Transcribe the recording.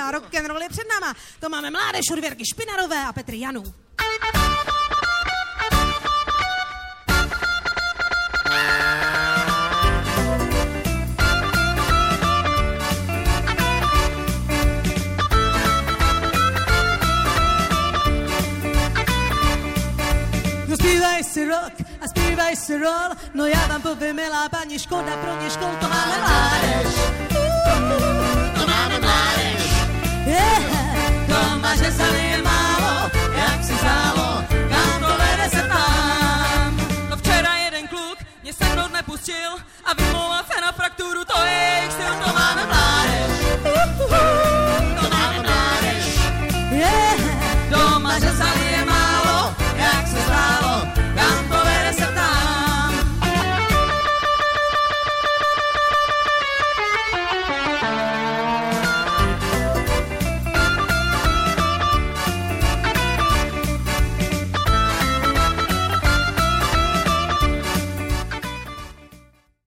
a rock'n'roll je před náma. To máme mládež od Věrky Špinarové a Petry Janů. Zpívaj si rock a zpívaj si roll, no já vám povím, milá paní, škoda pro ně škol, to máme mládež. To máme mládež.